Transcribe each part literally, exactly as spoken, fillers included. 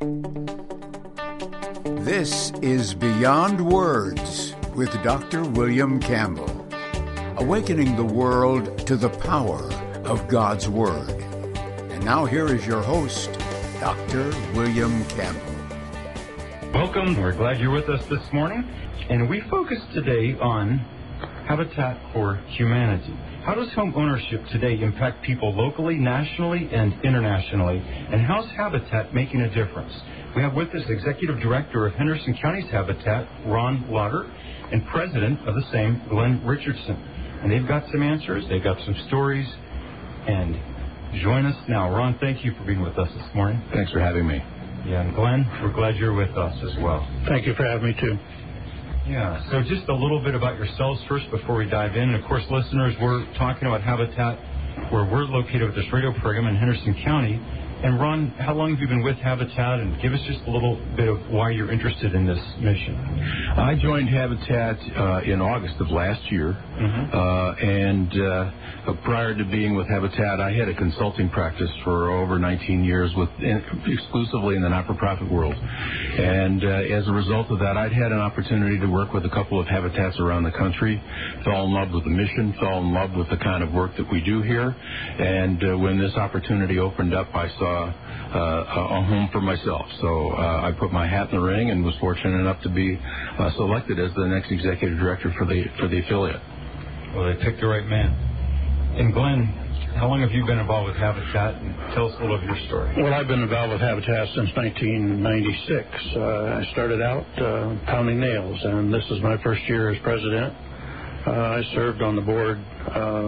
This is Beyond Words with Doctor William Campbell, awakening the world to the power of God's Word. And now here is your host, Doctor William Campbell. Welcome. We're glad you're with us this morning. And we focus today on Habitat for Humanity. How does home ownership today impact people locally, nationally, and internationally? And how's Habitat making a difference? We have with us Executive Director of Henderson County's Habitat, Ron Lauder, and President of the same, Glenn Richardson. And they've got some answers, they've got some stories, and join us now. Ron, thank you for being with us this morning. Thanks for having me. Yeah, and Glenn, we're glad you're with us as well. Thank you for having me, too. Yeah, so just a little bit about yourselves first before we dive in. And, of course, listeners, we're talking about Habitat, where we're located with this radio program in Henderson County. And, Ron, how long have you been with Habitat? And give us just a little bit of why you're interested in this mission. I joined Habitat uh, in August of last year. Mm-hmm. uh, and uh, prior to being with Habitat, I had a consulting practice for over nineteen years with in, exclusively in the not-for-profit world. And uh, as a result of that, I'd had an opportunity to work with a couple of Habitats around the country, fell in love with the mission, fell in love with the kind of work that we do here. And uh, when this opportunity opened up, I saw Uh, a home for myself. So uh, I put my hat in the ring and was fortunate enough to be uh, selected as the next executive director for the for the affiliate. Well, they picked the right man. And Glenn, how long have you been involved with Habitat? And tell us a little of your story. Well, I've been involved with Habitat since nineteen ninety-six. Uh, I started out uh, pounding nails, and this is my first year as president. Uh, I served on the board uh,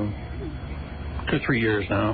two, three years now,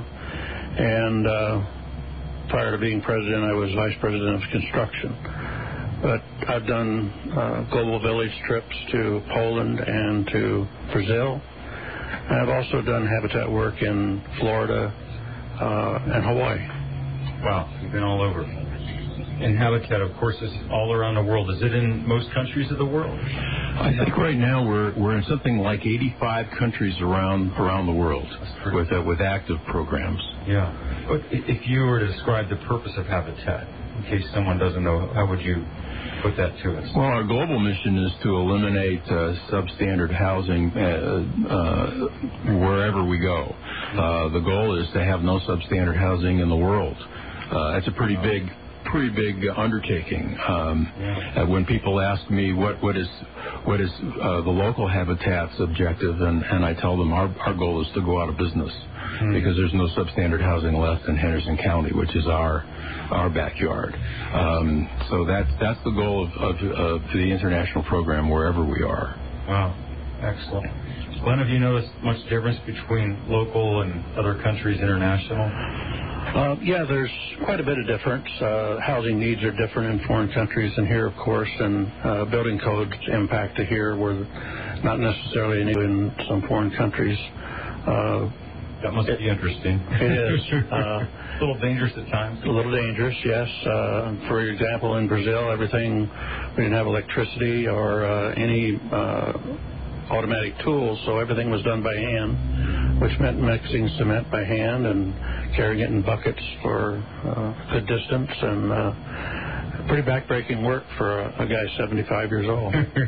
and uh, prior to being president, I was vice president of construction. But I've done uh, global village trips to Poland and to Brazil. And I've also done Habitat work in Florida uh, and Hawaii. Wow, you've been all over. And Habitat, of course, is all around the world. Is it in most countries of the world? I think right now we're we're in something like eighty-five countries around around the world with uh, with active programs. Yeah. But if you were to describe the purpose of Habitat, in case someone doesn't know, how would you put that to us? Well, our global mission is to eliminate uh, substandard housing uh, uh, wherever we go. Uh, the goal is to have no substandard housing in the world. Uh, that's a pretty big pretty big undertaking. Um, yeah. When people ask me what, what is what is uh, the local Habitat's objective, and, and I tell them our, our goal is to go out of business mm. because there's no substandard housing left in Henderson County, which is our our backyard. Um, so that's that's the goal of, of, of the international program wherever we are. Wow, excellent. Glenn, have you noticed much difference between local and other countries, international? Uh, yeah, there's quite a bit of difference. Uh, housing needs are different in foreign countries than here, of course, and uh, building codes impact to here were not necessarily in some foreign countries. Uh, that must it, be interesting. It is. Uh, a little dangerous at times. A little dangerous, yes. Uh, for example, in Brazil, everything, we didn't have electricity or uh, any uh, automatic tools, so everything was done by hand, which meant mixing cement by hand and carrying it in buckets for uh, a good distance, and uh, pretty backbreaking work for a, a guy seventy-five years old.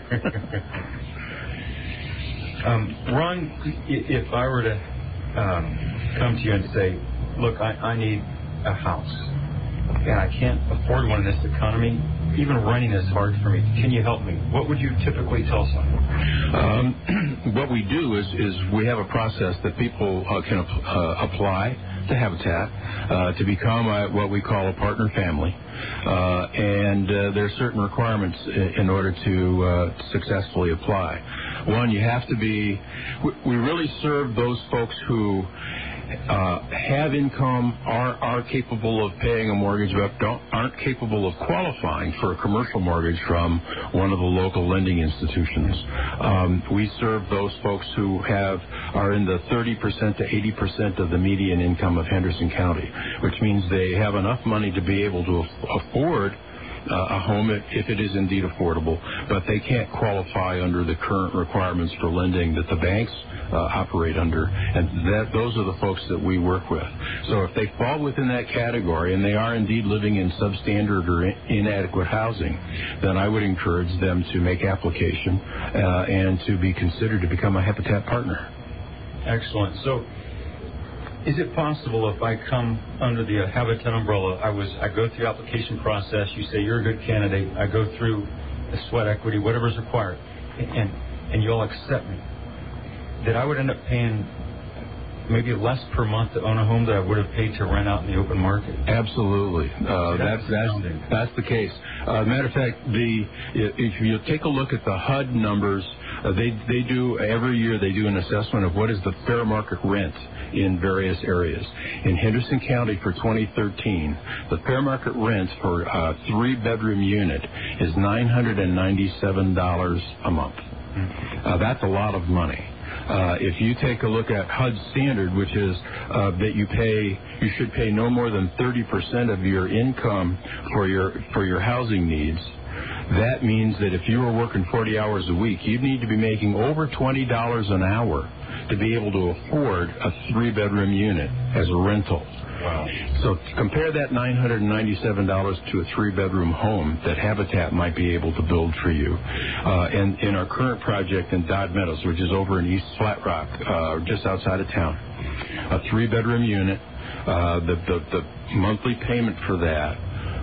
um, Ron, if I were to um, come to you and say, look, I, I need a house, and I can't afford one in this economy, even renting is hard for me. Can you help me? What would you typically tell someone? Um, what we do is, is we have a process that people uh, can uh, apply to Habitat uh, to become a, what we call a partner family. Uh, and uh, there are certain requirements in, in order to uh, successfully apply. One, you have to be, we, we really serve those folks who Uh, have income, are are capable of paying a mortgage, but don't, aren't capable of qualifying for a commercial mortgage from one of the local lending institutions. Um, we serve those folks who have are in the thirty percent to eighty percent of the median income of Henderson County, which means they have enough money to be able to af- afford uh, a home if, if it is indeed affordable, but they can't qualify under the current requirements for lending that the banks uh, operate under, and that those are the folks that we work with. So if they fall within that category and they are indeed living in substandard or in, inadequate housing, then I would encourage them to make application uh, and to be considered to become a Habitat partner. Excellent. So, is it possible if I come under the uh, Habitat umbrella, I was I go through the application process, you say you're a good candidate, I go through the sweat equity, whatever's required, and and you all accept me, that I would end up paying maybe less per month to own a home that I would have paid to rent out in the open market? Absolutely. Uh, that's that's that's the case. Uh, matter of fact, the if you take a look at the H U D numbers, uh, they they do every year they do an assessment of what is the fair market rent in various areas. In Henderson County for twenty thirteen, the fair market rent for a three-bedroom unit is nine hundred ninety-seven dollars a month. Uh, that's a lot of money. Uh, if you take a look at H U D standard, which is uh, that you pay, you should pay no more than thirty percent of your income for your for your housing needs. That means that if you were working forty hours a week, you'd need to be making over twenty dollars an hour to be able to afford a three-bedroom unit as a rental. Wow. So compare that nine hundred ninety-seven dollars to a three-bedroom home that Habitat might be able to build for you. Uh, and in our current project in Dodd Meadows, which is over in East Flat Rock, uh, just outside of town, a three-bedroom unit, uh, the, the, the monthly payment for that,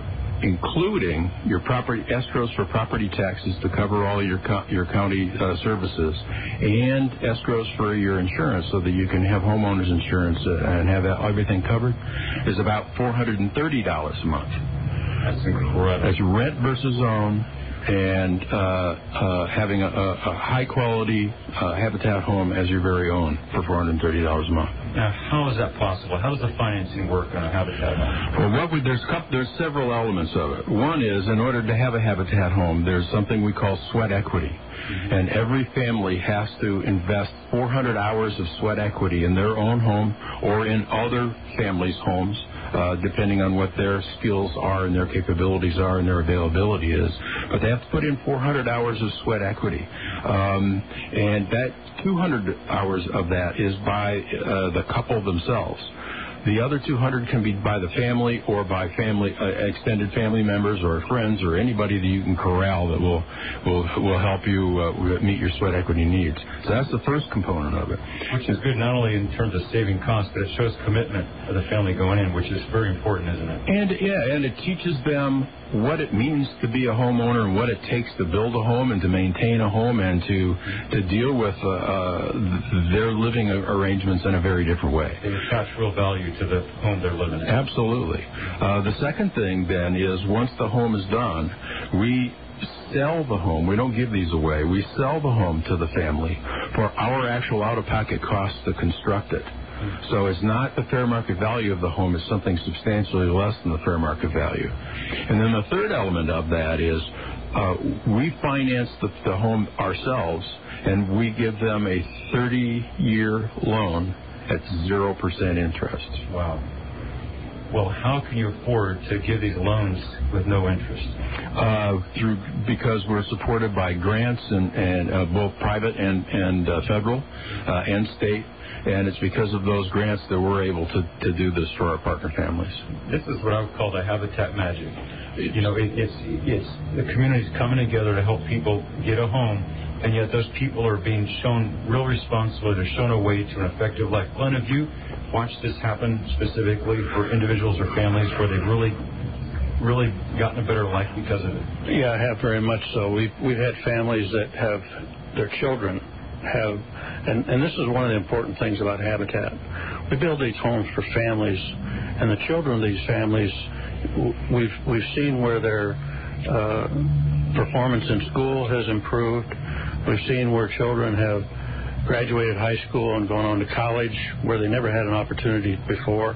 including your property escrows for property taxes to cover all your co- your county uh, services, and escrows for your insurance so that you can have homeowners insurance uh, and have everything covered, is about four hundred thirty dollars a month. That's incredible. That's rent versus own, and uh, uh, having a, a, a high-quality uh, Habitat home as your very own for four hundred thirty dollars a month. Now, how is that possible? How does the financing work on a Habitat home? Well, what we, there's, couple, there's several elements of it. One is, in order to have a Habitat home, there's something we call sweat equity. Mm-hmm. And every family has to invest four hundred hours of sweat equity in their own home or in other families' homes, uh, depending on what their skills are and their capabilities are and their availability is. But they have to put in four hundred hours of sweat equity. Um, and that two hundred hours of that is by uh, the couple themselves. The other two hundred can be by the family or by family, uh, extended family members or friends or anybody that you can corral that will will will help you uh, meet your sweat equity needs. So that's the first component of it. Which is good not only in terms of saving costs, but it shows commitment of the family going in, which is very important, isn't it? And yeah, and it teaches them what it means to be a homeowner and what it takes to build a home and to maintain a home and to to deal with uh, uh, their living arrangements in a very different way. They attach real value to the home they're living in. Absolutely. Uh, the second thing then is once the home is done, we sell the home. We don't give these away. We sell the home to the family for our actual out-of-pocket costs to construct it. So it's not the fair market value of the home. It's something substantially less than the fair market value. And then the third element of that is uh, we finance the, the home ourselves, and we give them a thirty-year loan at zero percent interest. Wow. Well, how can you afford to give these loans with no interest? Uh, through because we're supported by grants and, and uh, both private and, and uh, federal uh, and state. And it's because of those grants that we're able to, to do this for our partner families. This is what I would call the Habitat magic. You know, it, it's it's the community's coming together to help people get a home, and yet those people are being shown real responsibility. They're shown a way to an effective life. Glenn, have you watched this happen specifically for individuals or families where they've really, really gotten a better life because of it? Yeah, I have very much so. We've, we've had families that have their children have, and, and this is one of the important things about Habitat. We build these homes for families, and the children of these families, we've we've seen where their uh, performance in school has improved. We've seen where children have graduated high school and gone on to college where they never had an opportunity before.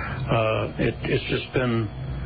Uh, it, it's just been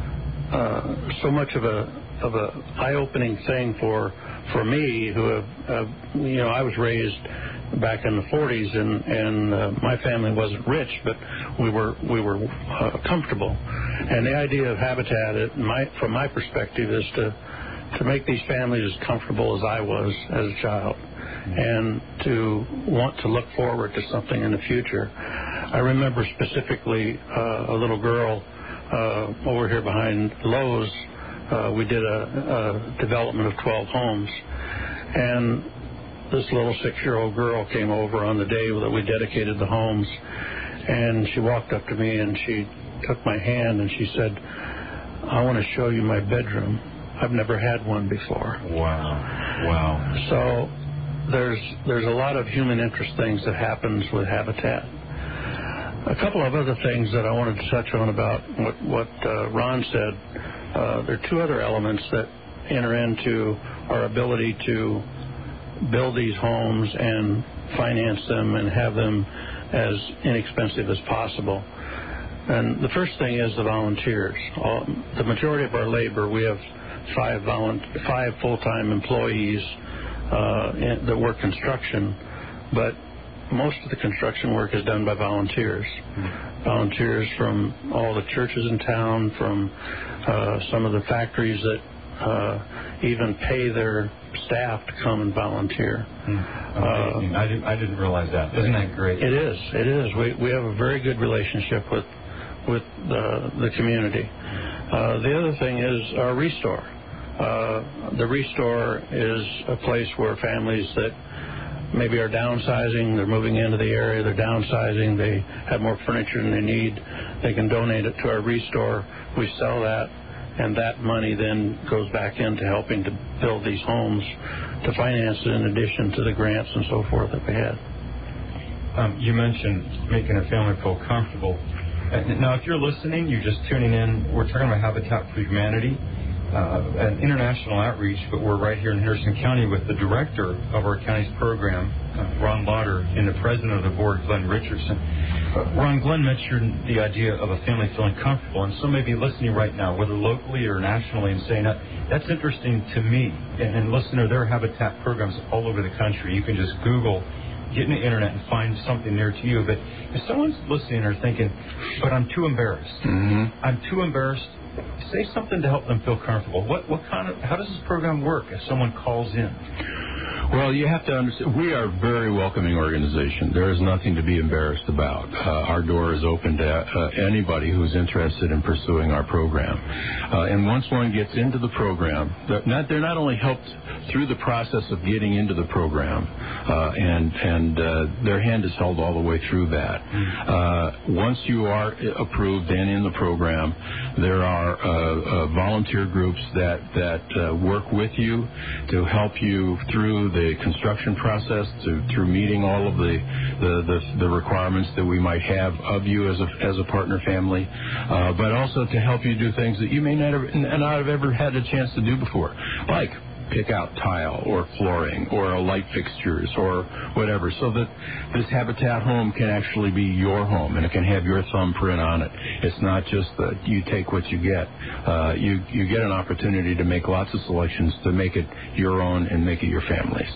uh, so much of a of a eye-opening thing for for me, who have, have you know, I was raised back in the forties, and and uh, my family wasn't rich, but we were we were uh, comfortable. And the idea of Habitat, it, my, from my perspective, is to to make these families as comfortable as I was as a child, and to want to look forward to something in the future. I remember specifically uh, a little girl uh, over here behind Lowe's. Uh, we did a, a development of twelve homes, and this little six-year-old girl came over on the day that we dedicated the homes, and she walked up to me and she took my hand and she said, "I want to show you my bedroom. I've never had one before." Wow. Wow. So there's there's a lot of human interest things that happens with Habitat. A couple of other things that I wanted to touch on about what, what uh, Ron said. Uh, there are two other elements that enter into our ability to build these homes and finance them and have them as inexpensive as possible. And the first thing is the volunteers. All, the majority of our labor, we have five, volu- five full-time employees uh, in, that work construction, but most of the construction work is done by volunteers. Mm-hmm. Volunteers from all the churches in town, from uh, some of the factories that uh, even pay their staff to come and volunteer. Mm-hmm. Uh, I, did, I didn't realize that. Isn't that great? It is. It is. We we have a very good relationship with with the, the community. Uh, the other thing is our Restore. Uh, the Restore is a place where families that maybe are downsizing, they're moving into the area, they're downsizing, they have more furniture than they need, they can donate it to our Restore. We sell that, and that money then goes back into helping to build these homes to finance it in addition to the grants and so forth that we had. Um, you mentioned making a family feel comfortable. Uh, now, if you're listening, you're just tuning in, we're talking about Habitat for Humanity, uh, an international outreach, but we're right here in Henderson County with the director of our county's program, uh, Ron Lauder, and the president of the board, Glenn Richardson. Uh, Ron, Glenn mentioned the idea of a family feeling comfortable, and some may be listening right now, whether locally or nationally, and saying, that, that's interesting to me. And, and listener, there are Habitat programs all over the country. You can just Google, get in the internet and find something near to you. But if someone's listening or thinking, but I'm too embarrassed, mm-hmm. I'm too embarrassed, say something to help them feel comfortable. What what kind of, how does this program work if someone calls in? Well, you have to understand, we are a very welcoming organization. There is nothing to be embarrassed about. Uh, our door is open to uh, anybody who's interested in pursuing our program. Uh, and once one gets into the program, they're not, they're not only helped through the process of getting into the program, uh, and, and uh, their hand is held all the way through that. Uh, once you are approved and in the program, there are uh, uh, volunteer groups that, that uh, work with you to help you through the construction process, to, through meeting all of the, the, the, the requirements that we might have of you as a, as a partner family, uh, but also to help you do things that you may not have, not have ever had a chance to do before, like pick out tile or flooring or light fixtures or whatever, so that this Habitat home can actually be your home and it can have your thumbprint on it. It's not just that you take what you get. Uh, you, you get an opportunity to make lots of selections to make it your own and make it your family's.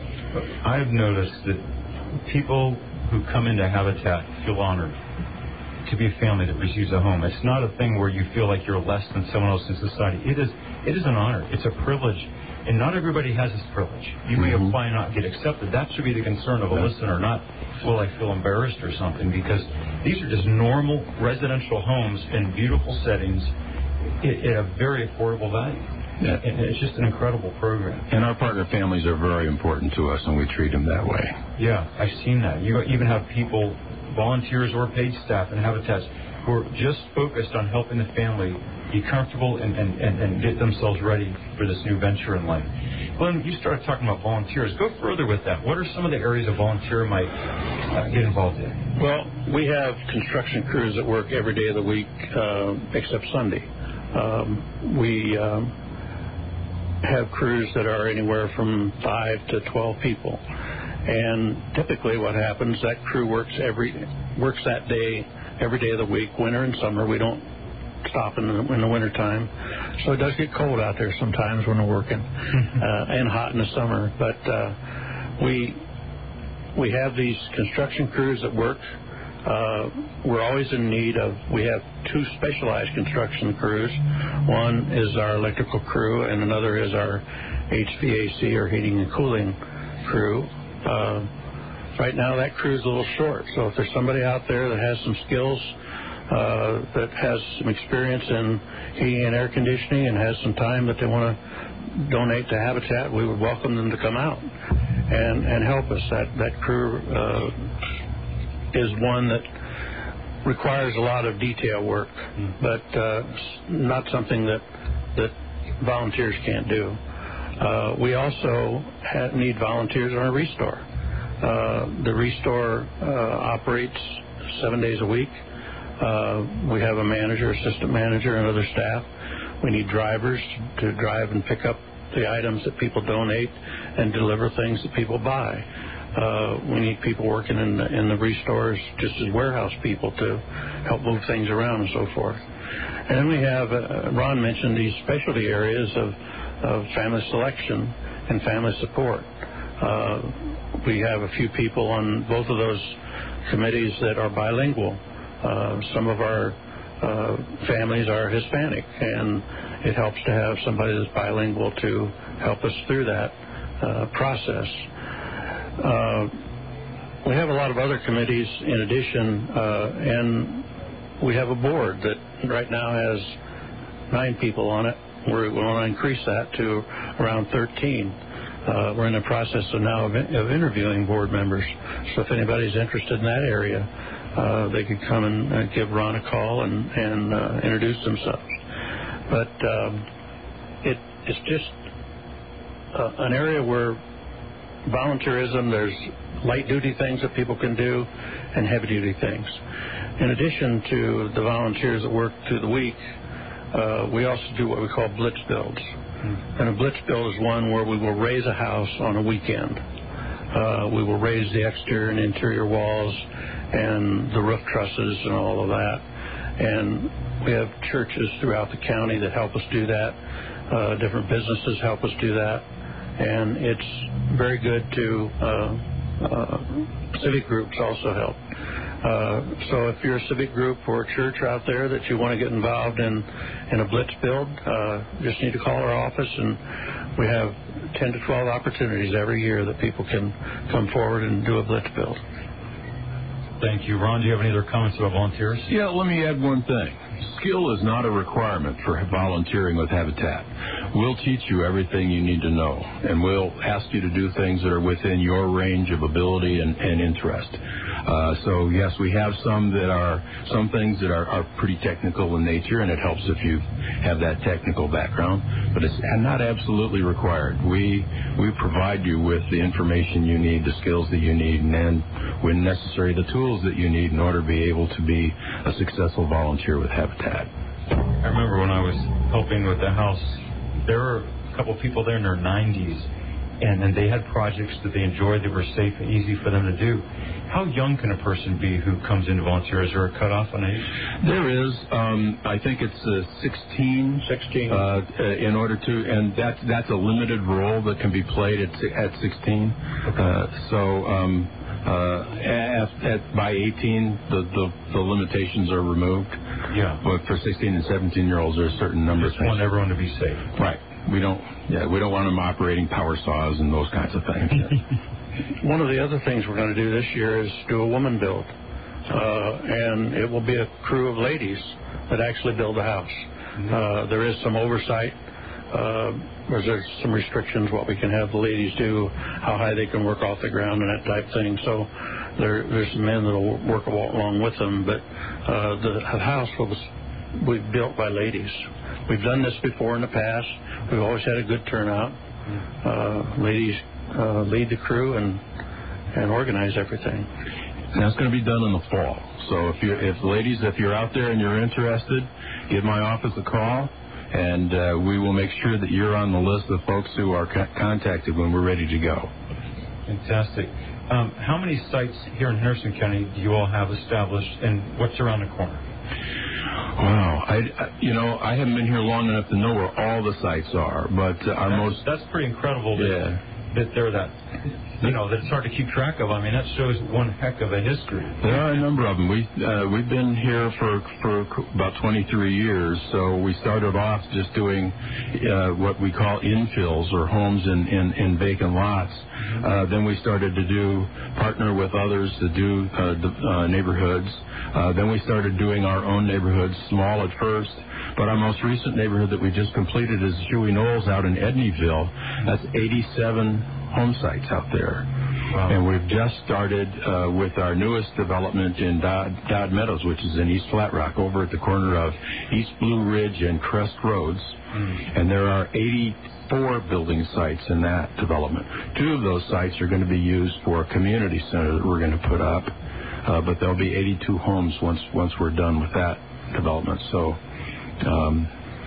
I've noticed that people who come into Habitat feel honored to be a family that receives a home. It's not a thing where you feel like you're less than someone else in society. It is, it is an honor. It's a privilege. And not everybody has this privilege. You may mm-hmm. apply and not get accepted. That should be the concern of a yeah. listener, not will I feel embarrassed or something, because these are just normal residential homes in beautiful settings at a very affordable value. Yeah. And it's just an incredible program. And our partner families are very important to us, and we treat them that way. Yeah, I've seen that. You even have people, volunteers or paid staff in Habitats, who are just focused on helping the family be comfortable and, and, and, and get themselves ready for this new venture in life. Glenn, you started talking about volunteers. Go further with that. What are some of the areas a volunteer might uh, get involved in? Well, we have construction crews that work every day of the week uh, except Sunday. Um, we um, have crews that are anywhere from five to twelve people. And typically what happens, that crew works every works that day every day of the week, winter and summer. We don't stop in the, in the winter time. So it does get cold out there sometimes when we're working, uh, and hot in the summer. But uh, we we have these construction crews that work Uh, we're always in need of, we have two specialized construction crews. One is our electrical crew, and another is our H V A C, or heating and cooling crew. Uh, right now that crew's a little short, so if there's somebody out there that has some skills, uh, that has some experience in heating and air conditioning and has some time that they want to donate to Habitat, we would welcome them to come out and, and help us. That, that crew uh, is one that requires a lot of detail work, mm. but uh, not something that that volunteers can't do. Uh, we also ha- need volunteers on a restore. Uh, the restore uh, operates seven days a week. Uh, we have a manager, assistant manager, and other staff. We need drivers to drive and pick up the items that people donate and deliver things that people buy. Uh, we need people working in the, in the restores just as warehouse people to help move things around and so forth. And then we have, uh, Ron mentioned these specialty areas of, of family selection and family support. Uh, we have a few people on both of those committees that are bilingual. Uh, some of our uh, families are Hispanic, and it helps to have somebody that's bilingual to help us through that uh, process. Uh, we have a lot of other committees in addition, uh, and we have a board that right now has nine people on it. We're, we want to increase that to around thirteen. Uh, we're in the process of now of, of interviewing board members, so if anybody's interested in that area, uh, they could come and uh, give Ron a call and, and uh, introduce themselves. But um, it, it's just uh, an area where volunteerism, there's light-duty things that people can do and heavy-duty things. In addition to the volunteers that work through the week, uh, we also do what we call blitz builds. Mm. And a blitz build is one where we will raise a house on a weekend. Uh, we will raise the exterior and interior walls and the roof trusses and all of that. And we have churches throughout the county that help us do that. Uh, different businesses help us do that. And it's very good to, uh, uh, civic groups also help. Uh, so if you're a civic group or a church out there that you want to get involved in, in a blitz build, uh, just need to call our office, and we have ten to twelve opportunities every year that people can come forward and do a blitz build. Thank you. Ron, do you have any other comments about volunteers? Yeah, let me add one thing. Skill is not a requirement for volunteering with Habitat. We'll teach you everything you need to know, and we'll ask you to do things that are within your range of ability and, and interest. Uh, so, yes, we have some that are, some things that are, are pretty technical in nature, and it helps if you have that technical background, but it's not absolutely required. We, we provide you with the information you need, the skills that you need, and then, when necessary, the tools that you need in order to be able to be a successful volunteer with Habitat. I remember when I was helping with the house, there were a couple of people there in their nineties, and, and they had projects that they enjoyed that were safe and easy for them to do. How young can a person be who comes into volunteer? Is there a cutoff on age? There is. Um, I think it's uh, sixteen. sixteen. Uh, in order to, and that's that's a limited role that can be played at at sixteen. Okay. Uh, so. Um, Uh, at, at, by eighteen, the, the, the limitations are removed. Yeah. But for sixteen and seventeen year olds, there's a certain number of things. Want everyone to be safe. Right. We don't. Yeah. We don't want them operating power saws and those kinds of things. One of the other things we're going to do this year is do a woman build, uh, and it will be a crew of ladies that actually build a house. Mm-hmm. Uh, there is some oversight. Uh, there's some restrictions what we can have the ladies do, how high they can work off the ground and that type of thing. So there, there's some men that will work along with them. But uh, the house was we built by ladies. We've done this before in the past. We've always had a good turnout. Uh, ladies uh, lead the crew and and organize everything. And that's going to be done in the fall. So if you if ladies, if you're out there and you're interested, give my office a call. And uh, we will make sure that you're on the list of folks who are co- contacted when we're ready to go. Fantastic. Um, how many sites here in Henderson County do you all have established, and what's around the corner? Wow. I, I, you know, I haven't been here long enough to know where all the sites are, but uh, our that's, most... That's pretty incredible. Yeah. that they're that, you know, that it's hard to keep track of. I mean, that shows one heck of a history. There are a number of them. We, uh, we've been here for, for about twenty-three years, so we started off just doing uh, what we call infills, or homes in, in, in vacant lots. Uh, then we started to do, partner with others to do uh, the, uh, neighborhoods. Uh, then we started doing our own neighborhoods, small at first. But our most recent neighborhood that we just completed is Huey Knolls out in Edneyville. That's eighty-seven home sites out there. Wow. And we've just started uh, with our newest development in Dodd, Dodd Meadows, which is in East Flat Rock, over at the corner of East Blue Ridge and Crest Roads. Mm. And there are eighty-four building sites in that development. Two of those sites are going to be used for a community center that we're going to put up. Uh, but there'll be eighty-two homes once once we're done with that development. So um,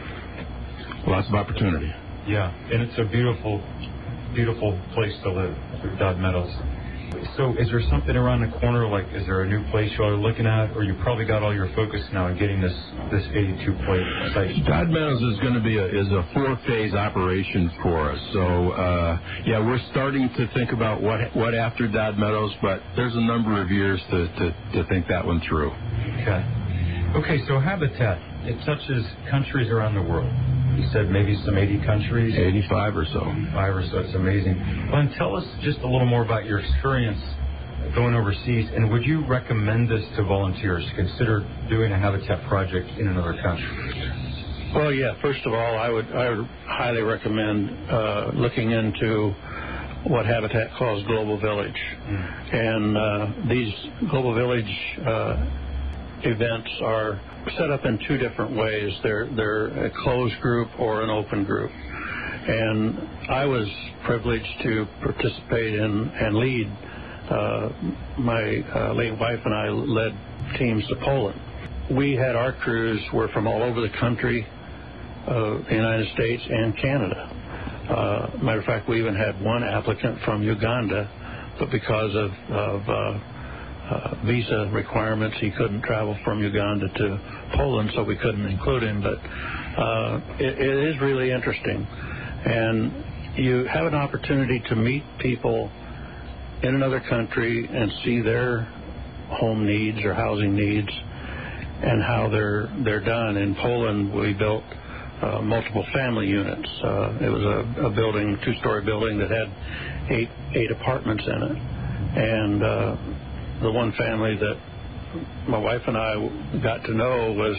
lots of opportunity. Yeah, and it's a beautiful, beautiful place to live, Dodd Meadows. So is there something around the corner, like is there a new place you are looking at, or you probably got all your focus now on getting this this eighty-two plate site? Dodd Meadows is going to be a, is a four-phase operation for us. So, uh, yeah, we're starting to think about what what after Dodd Meadows, but there's a number of years to, to, to think that one through. Okay. Okay, so Habitat, it touches countries around the world. You said maybe some eighty countries? eighty-five or so. Five or so. It's amazing. Glenn, tell us just a little more about your experience going overseas, and would you recommend this to volunteers to consider doing a Habitat project in another country? Well, yeah, first of all, I would, I would highly recommend uh, looking into what Habitat calls Global Village. Mm. And uh, these Global Village uh, events are set up in two different ways. They're they're a closed group or an open group. And I was privileged to participate in and lead. Uh, my uh, late wife and I led teams to Poland. We had our crews were from all over the country, uh, the United States and Canada. Uh, matter of fact, we even had one applicant from Uganda, but because of, of uh, Uh, visa requirements, he couldn't travel from Uganda to Poland, so we couldn't include him. But uh, it, it is really interesting, and you have an opportunity to meet people in another country and see their home needs or housing needs and how they're they're done. In Poland, we built uh, multiple family units. Uh, it was a, a building, two-story building that had eight eight apartments in it, and uh, the one family that my wife and I got to know was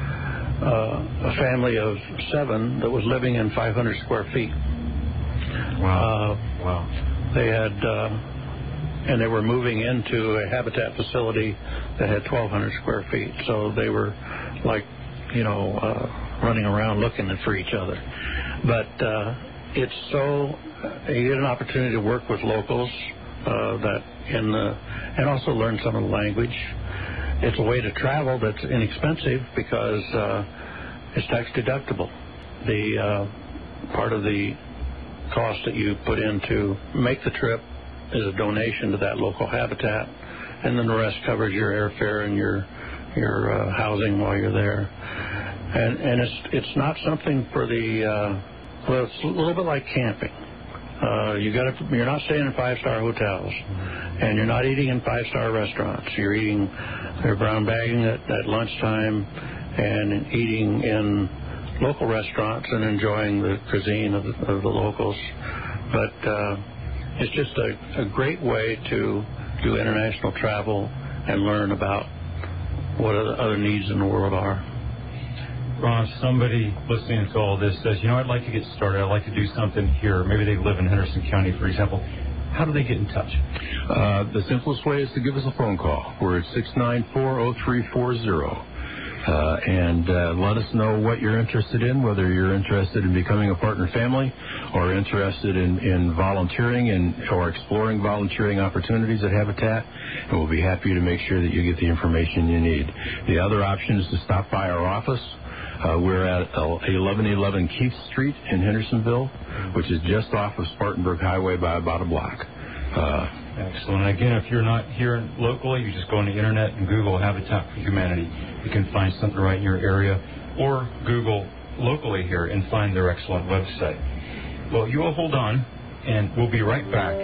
uh, a family of seven that was living in five hundred square feet. Wow. Uh, wow. They had, uh, and they were moving into a Habitat facility that had twelve hundred square feet. So they were like, you know, uh, running around looking for each other. But uh, it's so, you get an opportunity to work with locals. Uh, that in the, and also learn some of the language. It's a way to travel that's inexpensive because uh, it's tax deductible. The uh, part of the cost that you put in to make the trip is a donation to that local Habitat, and then the rest covers your airfare and your your uh, housing while you're there. And and it's it's not something for the uh, well, it's a little bit like camping. Uh, you got to, you're not staying in five-star hotels, and you're not eating in five-star restaurants. You're eating, you're brown bagging at, at lunchtime, and eating in local restaurants and enjoying the cuisine of the, of the locals. But uh, it's just a, a great way to do international travel and learn about what other, other needs in the world are. Ron, if somebody listening to all this says, you know, I'd like to get started, I'd like to do something here, maybe they live in Henderson County, for example, how do they get in touch? Uh, the simplest way is to give us a phone call. We're at six nine four, oh three four zero. Uh, and uh, let us know what you're interested in, whether you're interested in becoming a partner family or interested in, in volunteering and or exploring volunteering opportunities at Habitat, and we'll be happy to make sure that you get the information you need. The other option is to stop by our office. Uh, we're at eleven eleven Keith Street in Hendersonville, which is just off of Spartanburg Highway by about a block. Uh, Excellent. Again, if you're not here locally, you just go on the internet and Google Habitat for Humanity. You can find something right in your area, or Google locally here and find their excellent website. Well, you all hold on, and we'll be right back.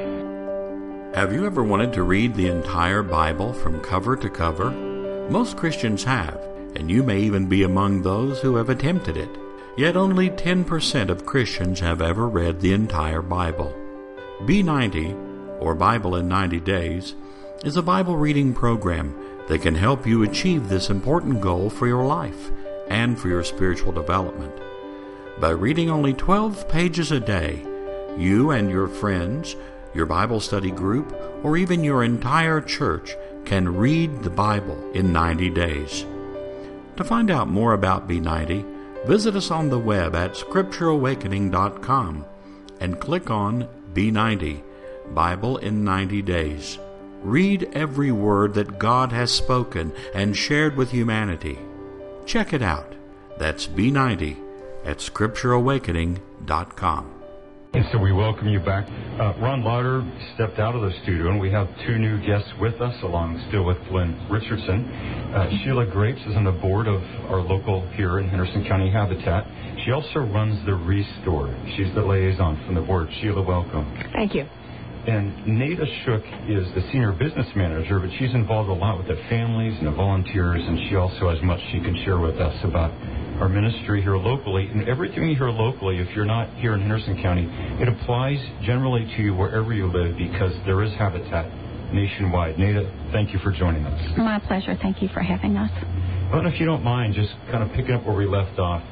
Have you ever wanted to read the entire Bible from cover to cover? Most Christians have, and you may even be among those who have attempted it. Yet only ten percent of Christians have ever read the entire Bible. B ninety, or Bible in ninety days, is a Bible reading program that can help you achieve this important goal for your life and for your spiritual development. By reading only twelve pages a day, you and your friends, your Bible study group, or even your entire church can read the Bible in ninety days. To find out more about B ninety, visit us on the web at scripture awakening dot com and click on B ninety, Bible in ninety days. Read every word that God has spoken and shared with humanity. Check it out. That's B ninety at scripture awakening dot com. And so we welcome you back. Uh, Ron Lauder stepped out of the studio, and we have two new guests with us, along still with Glenn Richardson. Uh, Sheila Grapes is on the board of our local here in Henderson County Habitat. She also runs the Restore. She's the liaison from the board. Sheila, welcome. Thank you. And Nada Shook is the senior business manager, but she's involved a lot with the families and the volunteers, and she also has much she can share with us about our ministry here locally. And everything you hear locally, if you're not here in Henderson County, it applies generally to you wherever you live, because there is Habitat nationwide. Nada, thank you for joining us. My pleasure. Thank you for having us. Well, if you don't mind, just kind of picking up where we left off,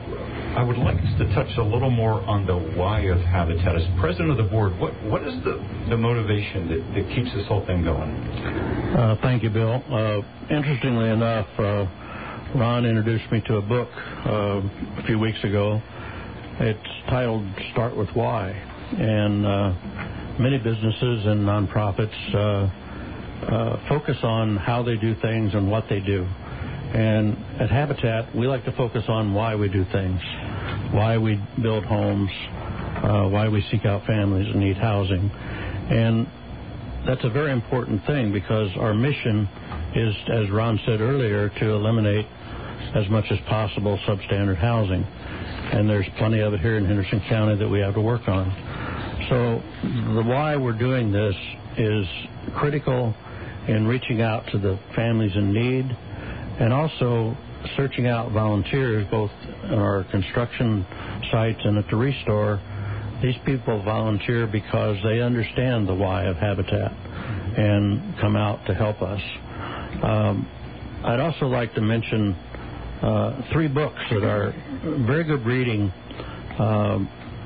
I would like us to touch a little more on the why of Habitat. As president of the board, what what is the, the motivation that, that keeps this whole thing going? Uh, thank you, Bill. Uh, interestingly enough, uh, Ron introduced me to a book uh, a few weeks ago. It's titled Start With Why. And uh, many businesses and nonprofits uh, uh, focus on how they do things and what they do. And at Habitat, we like to focus on why we do things, why we build homes, uh, why we seek out families that need housing. And that's a very important thing, because our mission is, as Ron said earlier, to eliminate as much as possible substandard housing. And there's plenty of it here in Henderson County that we have to work on. So the why we're doing this is critical in reaching out to the families in need, and also searching out volunteers both on our construction sites and at the Restore. These people volunteer because they understand the why of Habitat and come out to help us. Um, I'd also like to mention uh, three books that are very good reading. Um,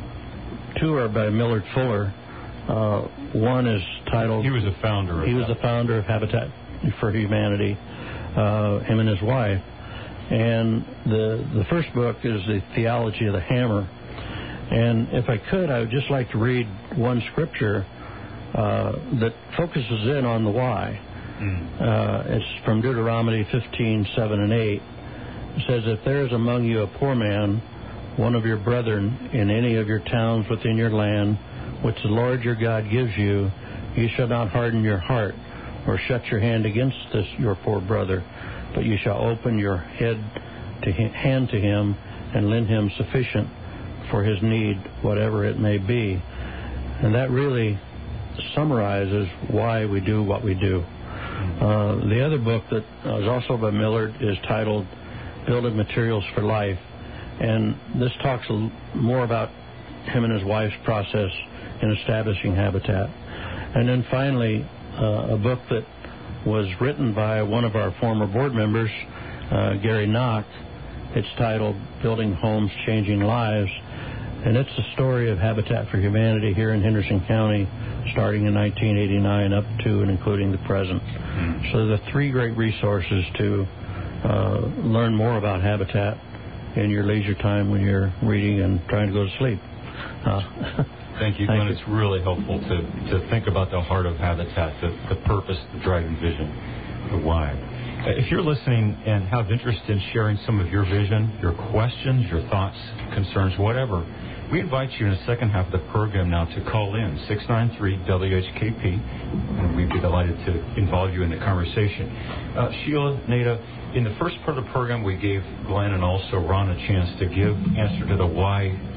two are by Millard Fuller. Uh, one is titled... He was a founder of He was the founder of Habitat for Humanity, uh, him and his wife. And the the first book is The Theology of the Hammer. And if I could, I would just like to read one scripture uh, that focuses in on the why. Mm. Uh, it's from Deuteronomy fifteen, seven and eight. It says, "If there is among you a poor man, one of your brethren, in any of your towns within your land, which the Lord your God gives you, you shall not harden your heart, or shut your hand against this your poor brother, but you shall open your head to him, hand to him, and lend him sufficient for his need, whatever it may be." And that really summarizes why we do what we do. Uh, the other book that is also by Millard is titled Building Materials for Life, and this talks a, more about him and his wife's process in establishing Habitat. And then finally, uh, a book that was written by one of our former board members, uh, Gary Knock. It's titled Building Homes, Changing Lives, and it's the story of Habitat for Humanity here in Henderson County, starting in nineteen eighty-nine up to and including the present. Mm-hmm. So the three great resources to uh, learn more about Habitat in your leisure time when you're reading and trying to go to sleep. Uh, Thank you, Glenn. Thank you. It's really helpful to, to think about the heart of Habitat, the, the purpose, the driving vision, the why. Uh, if you're listening and have interest in sharing some of your vision, your questions, your thoughts, concerns, whatever, we invite you in the second half of the program now to call in, six nine three W H K P, and we'd be delighted to involve you in the conversation. Uh, Sheila, Nada, in the first part of the program, we gave Glenn and also Ron a chance to give answer to the why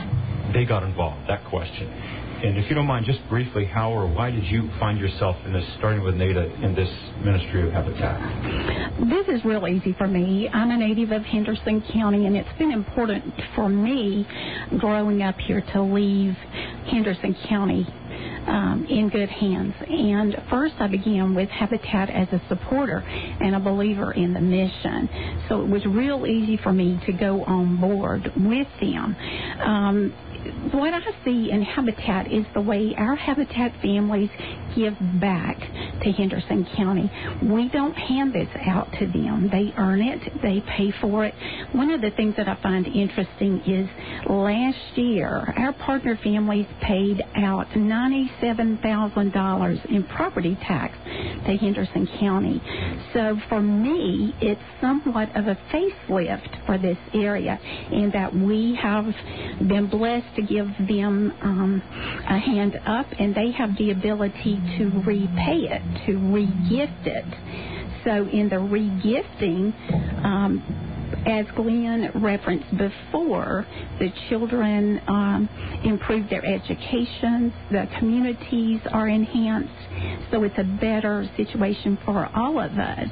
they got involved, that question. And if you don't mind, just briefly, how or why did you find yourself in this, starting with Nada, in this ministry of Habitat? This is real easy for me. I'm a native of Henderson County, and it's been important for me growing up here to leave Henderson County Um, in good hands. And first I began with Habitat as a supporter and a believer in the mission. So it was real easy for me to go on board with them. Um, what I see in Habitat is the way our Habitat families give back to Henderson County. We don't hand this out to them. They earn it. They pay for it. One of the things that I find interesting is last year, our partner families paid out ninety-seven thousand dollars in property tax to Henderson County. So for me, it's somewhat of a facelift for this area in that we have been blessed to give them um, a hand up, and they have the ability to repay it, to re-gift it. So in the re-gifting, um, as Glenn referenced before, the children um, improve their education, the communities are enhanced, so it's a better situation for all of us.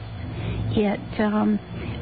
It um,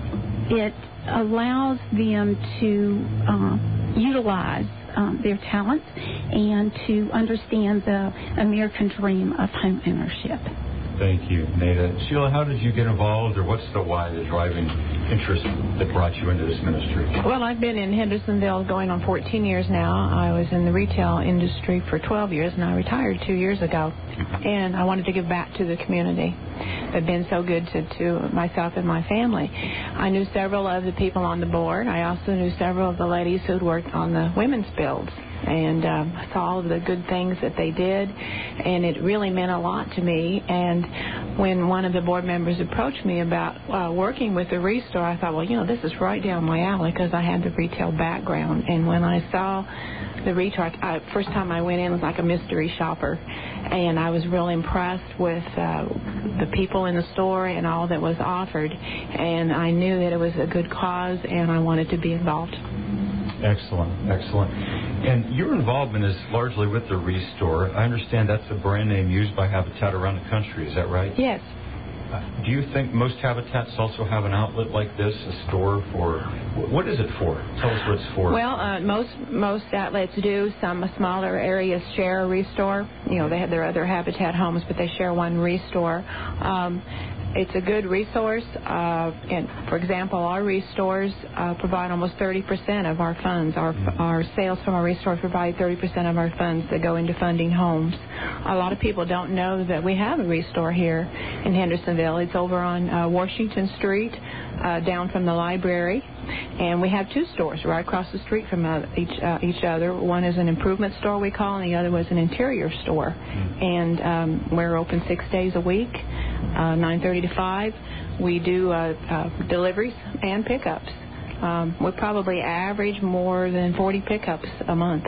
it allows them to uh, utilize um, their talents and to understand the American dream of home ownership. Thank you, Nada. Sheila, how did you get involved, or what's the why, the driving interest that brought you into this ministry? Well, I've been in Hendersonville going on fourteen years now. I was in the retail industry for twelve years, and I retired two years ago. And I wanted to give back to the community. They've been so good to, to myself and my family. I knew several of the people on the board. I also knew several of the ladies who'd worked on the women's builds. And um, I saw all of the good things that they did, and it really meant a lot to me. And when one of the board members approached me about uh, working with the Restore, I thought, well, you know, this is right down my alley because I had the retail background. And when I saw the Restore, I, first time I went in was like a mystery shopper, and I was really impressed with uh, the people in the store and all that was offered. And I knew that it was a good cause, and I wanted to be involved. Excellent, excellent. And your involvement is largely with the Restore. I understand that's a brand name used by Habitat around the country. Is that right? Yes. Uh, do you think most Habitats also have an outlet like this, a store for, what is it for? Tell us what it's for. Well, uh, most most outlets do. Some smaller areas share a Restore. You know, they have their other Habitat homes, but they share one Restore. Um, It's a good resource, uh, and for example, our Restores uh, provide almost thirty percent of our funds. Our our sales from our Restores provide thirty percent of our funds that go into funding homes. A lot of people don't know that we have a Restore here in Hendersonville. It's over on uh, Washington Street, uh, down from the library, and we have two stores right across the street from uh, each uh, each other. One is an improvement store, we call, and the other was an interior store. And um, we're open six days a week. Uh, nine thirty to five. We do uh, uh, deliveries and pickups. Um, we probably average more than forty pickups a month.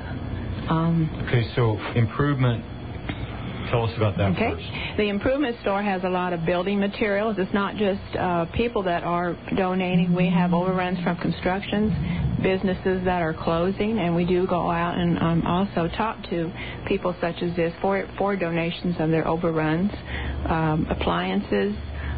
Um, okay, so improvement, tell us about that okay. first. The improvement store has a lot of building materials. It's not just uh, people that are donating. We have overruns from constructions, businesses that are closing, and we do go out and um, also talk to people such as this for, for donations of their overruns. Um, appliances,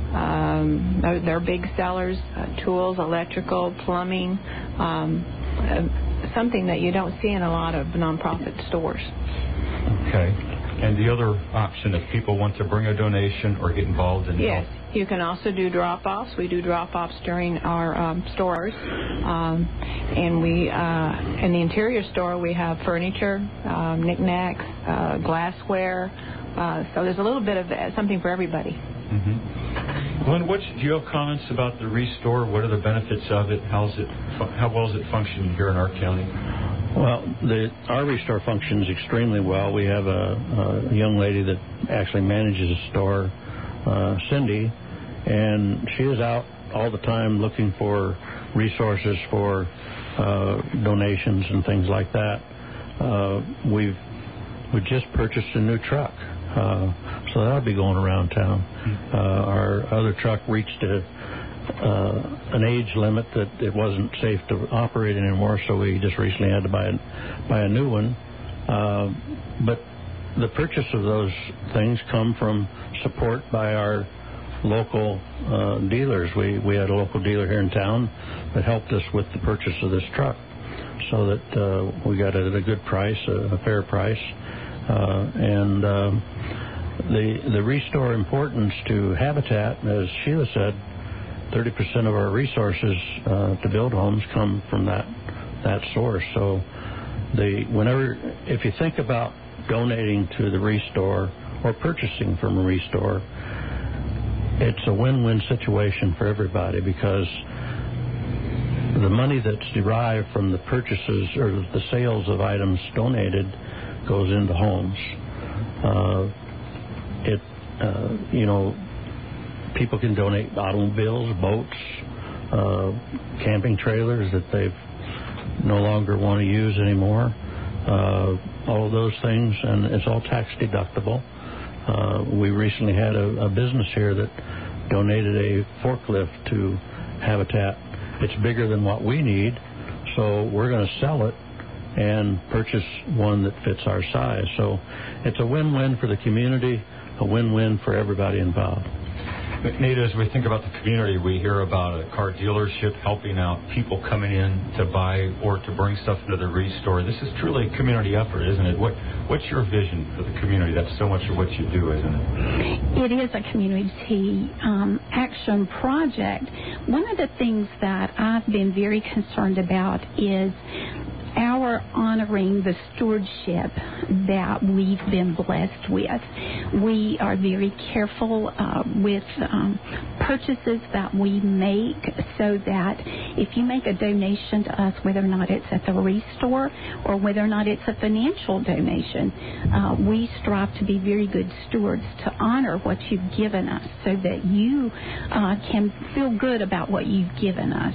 um, they're, they're big sellers, uh, tools, electrical, plumbing, um, uh, something that you don't see in a lot of nonprofit stores. Okay. And the other option, if people want to bring a donation or get involved in yes, help. You can also do drop-offs. We do drop-offs during our um, stores, um, and we uh, in the interior store we have furniture, um, knickknacks, uh, glassware. Uh, so there's a little bit of something for everybody. Mm-hmm. Glenn, what, do you have comments about the Restore? What are the benefits of it? How's it? How well is it functioning here in our county? Well, the, our Restore functions extremely well. We have a, a young lady that actually manages a store, uh, Cindy, and she is out all the time looking for resources for uh, donations and things like that. Uh, we've we just purchased a new truck, uh, so that'll be going around town. Uh, our other truck reached a uh, an age limit that it wasn't safe to operate anymore, so we just recently had to buy a, buy a new one. Uh, but the purchase of those things come from support by our local uh, dealers. We we had a local dealer here in town that helped us with the purchase of this truck, so that uh, we got it at a good price, a, a fair price, uh, and uh, the the restore importance to Habitat, as Sheila said, thirty percent of our resources uh, to build homes come from that that source. So the whenever if you think about donating to the restore or purchasing from a restore, it's a win-win situation for everybody, because the money that's derived from the purchases or the sales of items donated goes into homes. Uh, it, uh, you know, people can donate automobiles, boats, uh, camping trailers that they no longer want to use anymore. Uh, all of those things, and it's all tax deductible. Uh, we recently had a, a business here that donated a forklift to Habitat. It's bigger than what we need, so we're going to sell it and purchase one that fits our size. So it's a win-win for the community, a win-win for everybody involved. Nate, as we think about the community, we hear about a car dealership helping out people coming in to buy or to bring stuff into the restore. This is truly a community effort, isn't it? What What's your vision for the community? That's so much of what you do, isn't it? It is a community um, action project. One of the things that I've been very concerned about is our honoring the stewardship that we've been blessed with. We are very careful uh, with um, purchases that we make, so that if you make a donation to us, whether or not it's at the restore or whether or not it's a financial donation, uh, we strive to be very good stewards to honor what you've given us, so that you uh, can feel good about what you've given us.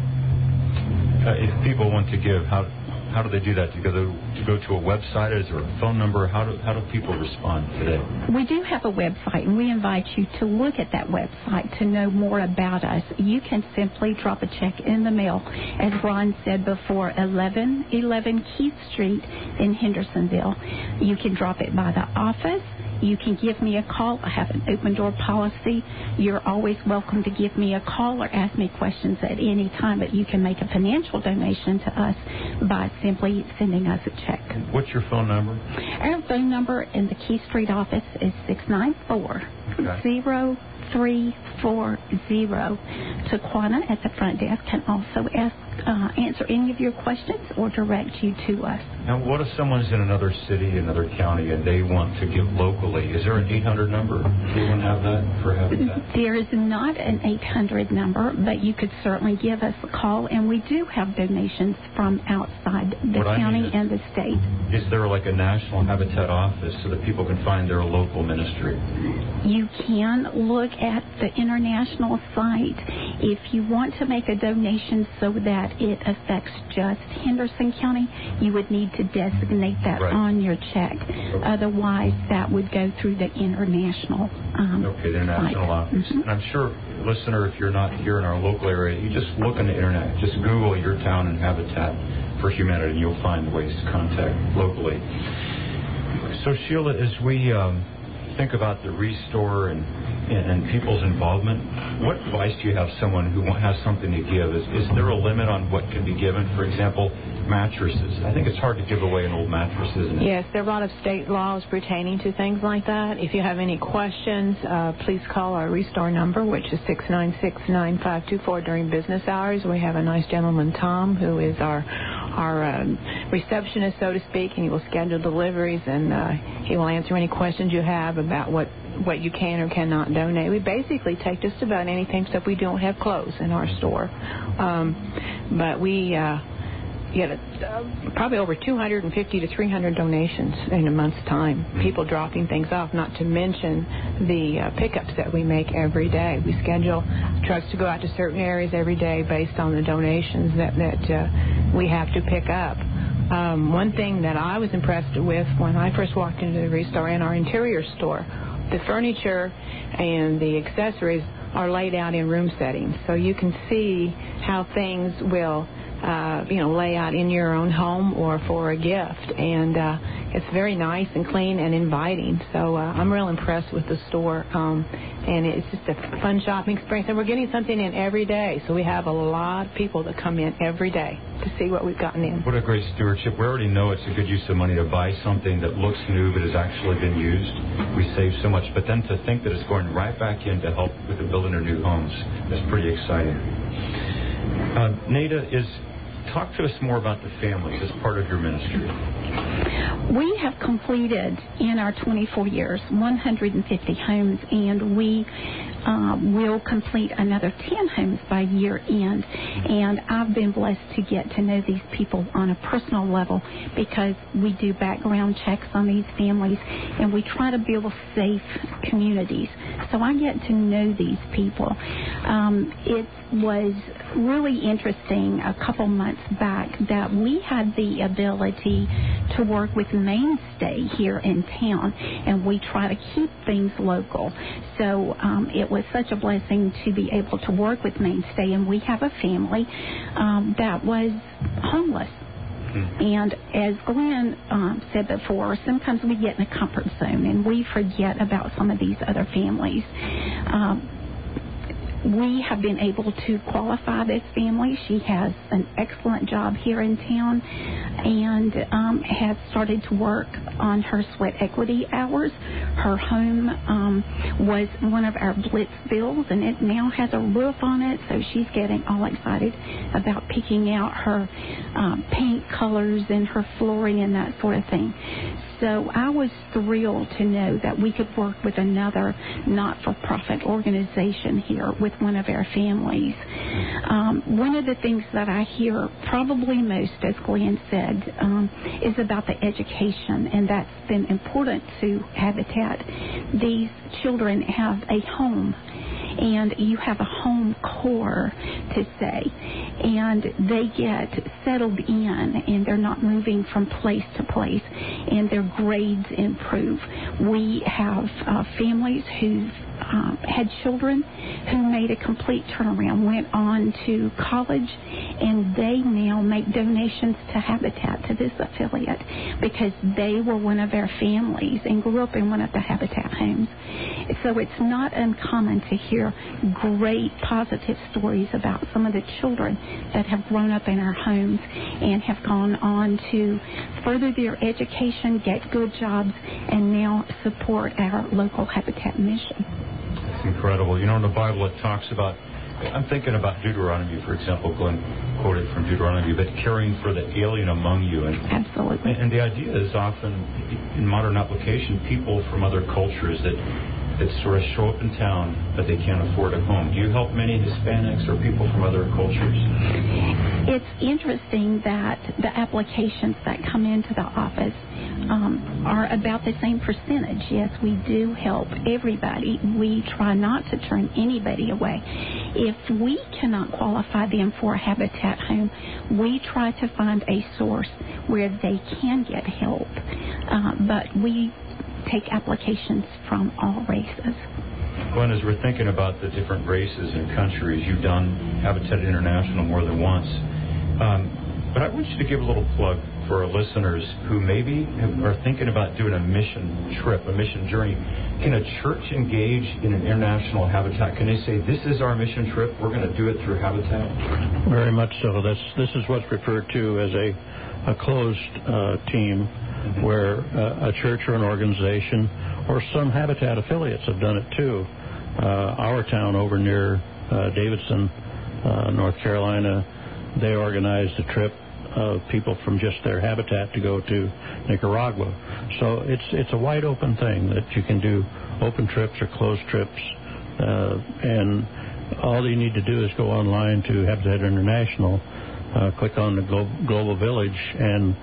Uh, if people want to give, how How do they do that? Do you go to, do you go to a website? Is there a phone number? How do how do people respond today? We do have a website, and we invite you to look at that website to know more about us. You can simply drop a check in the mail, as Ron said before, eleven eleven Keith Street in Hendersonville. You can drop it by the office. You can give me a call. I have an open door policy. You're always welcome to give me a call or ask me questions at any time, but you can make a financial donation to us by simply sending us a check. What's your phone number? Our phone number in the Key Street office is six nine four, zero three four zero. Taquana at the front desk can also ask, uh, answer any of your questions or direct you to us. Now, what if someone's in another city, another county, and they want to give locally? Is there an eight hundred number? Do anyone have that for Habitat? There is not an eight hundred number, but you could certainly give us a call, and we do have donations from outside the What county I mean is, and the state. Is there like a national Habitat office so that people can find their local ministry? You can look at the international site. If you want to make a donation so that it affects just Henderson County, you would need to designate that right. on your check. Okay. Otherwise, that would go through the international um, Okay, the international site. office. Mm-hmm. And I'm sure, listener, if you're not here in our local area, you just look on the internet. Just Google your town and Habitat for Humanity, and you'll find ways to contact locally. So, Sheila, as we um, think about the restore and, and, and people's involvement, what advice do you have someone who has something to give? Is, is there a limit on what can be given? For example, mattresses. I think it's hard to give away an old mattress, isn't it? Yes, there are a lot of state laws pertaining to things like that. If you have any questions, uh, please call our restore number, which is six nine six, nine five two four during business hours. We have a nice gentleman, Tom, who is our our um, receptionist, so to speak, and he will schedule deliveries, and uh, he will answer any questions you have about what what you can or cannot donate. We basically take just about anything, except we don't have clothes in our store. Um, but we uh, get uh, probably over two hundred fifty to three hundred donations in a month's time. People dropping things off, not to mention the uh, pickups that we make every day. We schedule trucks to go out to certain areas every day based on the donations that, that uh, we have to pick up. Um, one thing that I was impressed with when I first walked into the restore in our interior store, the furniture and the accessories are laid out in room settings, so you can see how things will, uh, you know, lay out in your own home or for a gift. And uh, it's very nice and clean and inviting. So uh, I'm real impressed with the store. Um, and it's just a fun shopping experience. And we're getting something in every day. So we have a lot of people that come in every day to see what we've gotten in. What a great stewardship. We already know it's a good use of money to buy something that looks new but has actually been used. We save so much. But then to think that it's going right back in to help with the building of new homes is pretty exciting. Uh, Nada, is talk to us more about the families as part of your ministry. We have completed in our twenty-four years one hundred fifty homes, and we uh, will complete another ten homes by year end. And I've been blessed to get to know these people on a personal level because we do background checks on these families, and we try to build safe communities. So I get to know these people. Um, it was really interesting a couple months back that we had the ability to work with Mainstay here in town, and we try to keep things local. So um, it was such a blessing to be able to work with Mainstay, and we have a family um, that was homeless. And as Glenn um, said before, sometimes we get in a comfort zone and we forget about some of these other families. Um, we have been able to qualify this family. She has an excellent job here in town and um, has started to work on her sweat equity hours. Her home um, was one of our Blitz bills, and it now has a roof on it, so she's getting all excited about picking out her um, paint colors and her flooring and that sort of thing. So I was thrilled to know that we could work with another not-for-profit organization here with one of our families. Um, one of the things that I hear probably most, as Glenn said, um, is about the education, and that's been important to Habitat. These children have a home, and you have a home core, to say, and they get settled in, and they're not moving from place to place, and their grades improve. We have uh, families who've um, had children who made a complete turnaround, went on to college, and they now make donations to Habitat, to this affiliate, because they were one of our families and grew up in one of the Habitat homes. So it's not uncommon to hear great positive stories about some of the children that have grown up in our homes and have gone on to further their education, get good jobs, and now support our local Habitat mission. It's incredible. You know, in the Bible it talks about, I'm thinking about Deuteronomy, for example. Glenn quoted from Deuteronomy, but caring for the alien among you. And, Absolutely. And, and the idea is often, in modern application, people from other cultures that that sort of show up in town, but they can't afford a home. Do you help many Hispanics or people from other cultures? It's interesting that the applications that come into the office um, are about the same percentage. Yes, we do help everybody. We try not to turn anybody away. If we cannot qualify them for a Habitat home, we try to find a source where they can get help. Uh, but we take applications from all races. Glenn, as we're thinking about the different races and countries, you've done Habitat International more than once. Um, but I want you to give a little plug for our listeners who maybe have, are thinking about doing a mission trip, a mission journey. Can a church engage in an international Habitat? Can they say, this is our mission trip, we're going to do it through Habitat? Very much so. That's, this is what's referred to as a, a closed uh, team, where uh, a church or an organization or some Habitat affiliates have done it too. Uh, our town over near uh, Davidson, uh, North Carolina, they organized a trip of people from just their Habitat to go to Nicaragua. So it's it's a wide open thing that you can do open trips or closed trips, uh, and all you need to do is go online to Habitat International, uh, click on the Glo- Global Village, and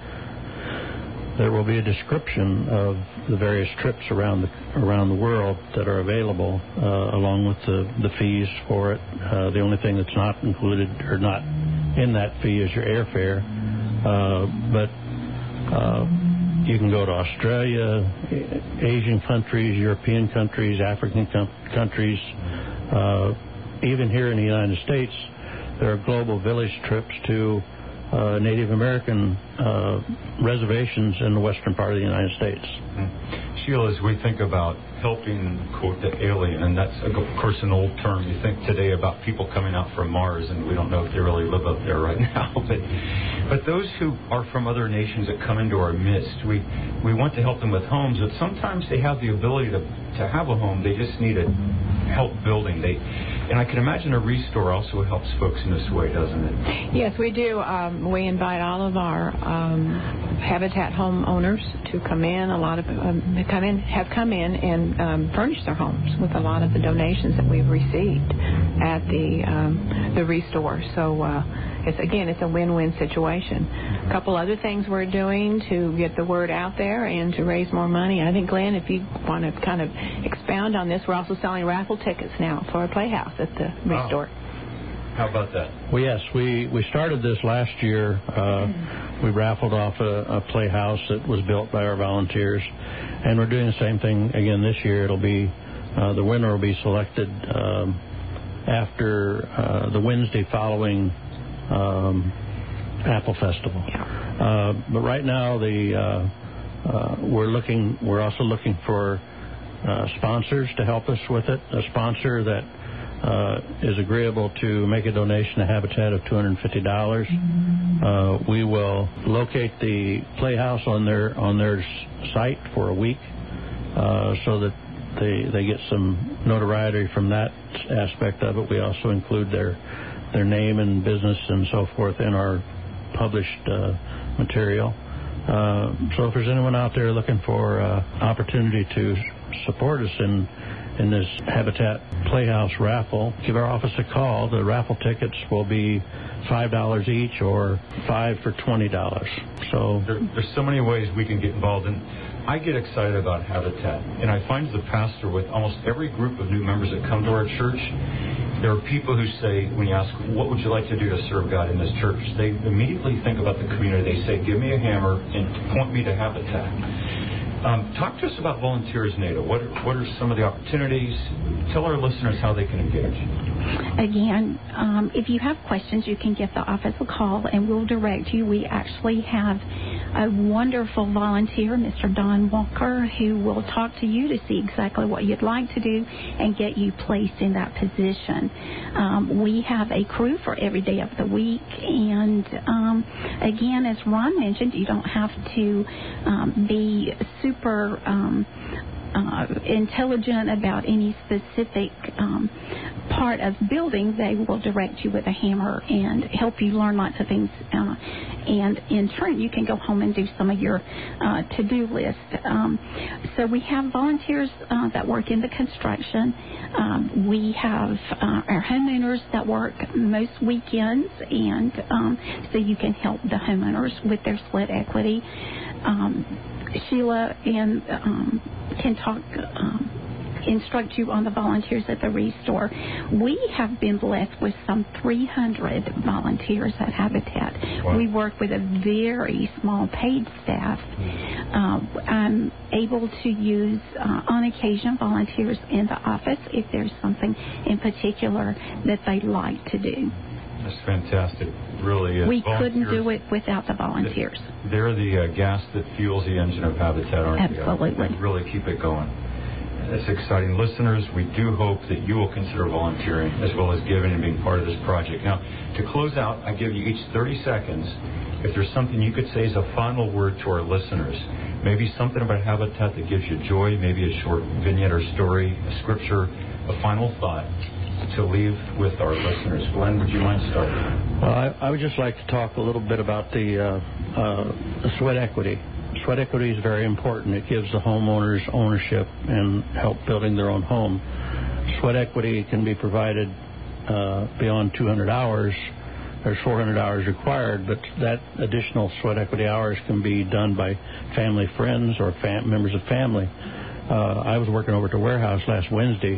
there will be a description of the various trips around the around the world that are available, uh, along with the, the fees for it. Uh, the only thing that's not included or not in that fee is your airfare. Uh, but uh, you can go to Australia, Asian countries, European countries, African com- countries, Uh, even here in the United States, there are global village trips to uh, Native American uh, reservations in the western part of the United States. Mm-hmm. Sheila, as we think about helping, quote, the alien, and that's, of course, an old term. You think today about people coming out from Mars, and we don't know if they really live up there right now. But but those who are from other nations that come into our midst, we, we want to help them with homes, but sometimes they have the ability to, to have a home. They just need a help building. They And I can imagine a Restore also helps folks in this way, doesn't it? Yes, we do. Um, we invite all of our um, Habitat homeowners to come in. A lot of um, come in have come in and um, furnished their homes with a lot of the donations that we've received at the um, the Restore. So uh, it's again, it's a win-win situation. A couple other things we're doing to get the word out there and to raise more money. I think, Glenn, if you want to kind of expound on this, we're also selling raffle tickets now for a playhouse at the Restore. Oh. How about that? Well, yes, we, we started this last year. Uh, we raffled off a, a playhouse that was built by our volunteers, and we're doing the same thing again this year. It'll be uh, the winner will be selected um, after uh, the Wednesday following um, Apple Festival. Uh, but right now, the uh, uh, we're looking. We're also looking for uh, sponsors to help us with it. A sponsor that Uh, is agreeable to make a donation to Habitat of two hundred fifty dollars. Uh, we will locate the playhouse on their on their site for a week, uh, so that they they get some notoriety from that aspect of it. We also include their their name and business and so forth in our published uh, material. Uh, so if there's anyone out there looking for uh, opportunity to support us in in this Habitat Playhouse raffle, give our office a call. The raffle tickets will be five dollars each or five for twenty dollars. So there, there's so many ways we can get involved, and I get excited about Habitat. And I find as a pastor with almost every group of new members that come to our church, there are people who say, when you ask, what would you like to do to serve God in this church? They immediately think about the community. They say, give me a hammer and point me to Habitat. Um, talk to us about Volunteers, Nada. What are, what are some of the opportunities? Tell our listeners how they can engage. Again, um, if you have questions, you can give the office a call and we'll direct you. We actually have a wonderful volunteer, Mister Don Walker, who will talk to you to see exactly what you'd like to do and get you placed in that position. Um, we have a crew for every day of the week, and um, again, as Ron mentioned, you don't have to um, be super um, uh, intelligent about any specific um, part of building. They will direct you with a hammer and help you learn lots of things. Uh, and in turn, you can go home and do some of your uh, to-do list. Um, so we have volunteers uh, that work in the construction. Um, we have uh, our homeowners that work most weekends, and um, so you can help the homeowners with their sweat equity. Um, Sheila and um, can talk, um, instruct you on the volunteers at the Restore. We have been blessed with some three hundred volunteers at Habitat. Wow. We work with a very small paid staff. Uh, I'm able to use, uh, on occasion, volunteers in the office if there's something in particular that they'd like to do. That's fantastic. Really is. We couldn't do it without the volunteers. They're the uh, gas that fuels the engine of Habitat, aren't they? Absolutely. They really keep it going. That's exciting. Listeners, we do hope that you will consider volunteering as well as giving and being part of this project. Now, to close out, I give you each thirty seconds. If there's something you could say as a final word to our listeners, maybe something about Habitat that gives you joy, maybe a short vignette or story, a scripture, a final thought to leave with our listeners. Glenn, would you mind starting? Well, I, I would just like to talk a little bit about the, uh, uh, the sweat equity. Sweat equity is very important. It gives the homeowners ownership and help building their own home. Sweat equity can be provided uh, beyond two hundred hours. There's four hundred hours required, but that additional sweat equity hours can be done by family friends or fam- members of family. Uh, I was working over at the warehouse last Wednesday,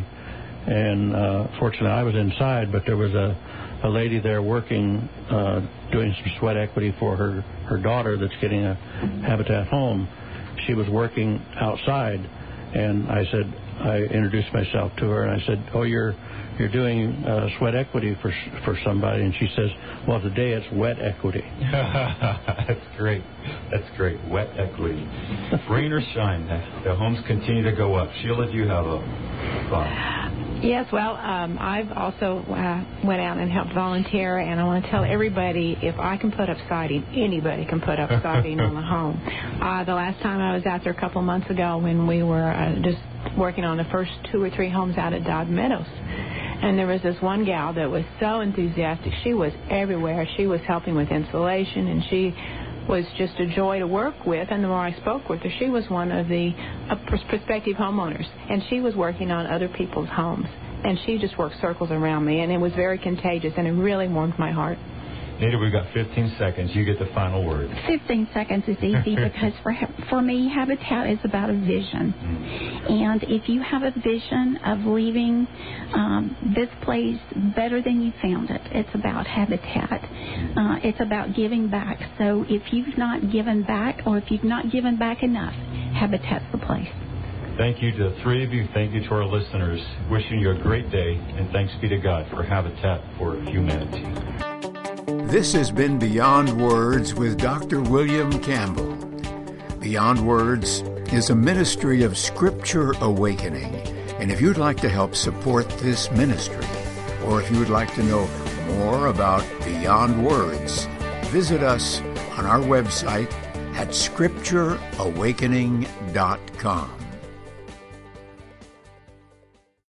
and uh, fortunately I was inside, but there was a, a lady there working, uh, doing some sweat equity for her, her daughter that's getting a Habitat home. She was working outside, and I said, I introduced myself to her, and I said, oh, you're you're doing uh, sweat equity for for somebody, and she says, well, today it's wet equity. That's great. That's great. Wet equity. Rain or shine, the, the homes continue to go up. Sheila, do you have a thought? Yes, well, um, I've also uh, went out and helped volunteer, and I want to tell everybody, if I can put up siding, anybody can put up siding on a home. Uh, the last time I was out there a couple of months ago when we were uh, just working on the first two or three homes out at Dodge Meadows, and there was this one gal that was so enthusiastic. She was everywhere. She was helping with insulation, and she was just a joy to work with. And the more I spoke with her, she was one of the uh, prospective homeowners, and she was working on other people's homes. And she just worked circles around me, and it was very contagious, and it really warmed my heart. Nita, we've got fifteen seconds. You get the final word. fifteen seconds is easy because for for me, Habitat is about a vision. And if you have a vision of leaving um, this place better than you found it, it's about Habitat. Uh, it's about giving back. So if you've not given back, or if you've not given back enough, Habitat's the place. Thank you to the three of you. Thank you to our listeners. Wishing you a great day, and thanks be to God for Habitat for Humanity. This has been Beyond Words with Doctor William Campbell. Beyond Words is a ministry of Scripture Awakening. And if you'd like to help support this ministry, or if you would like to know more about Beyond Words, visit us on our website at scripture awakening dot com.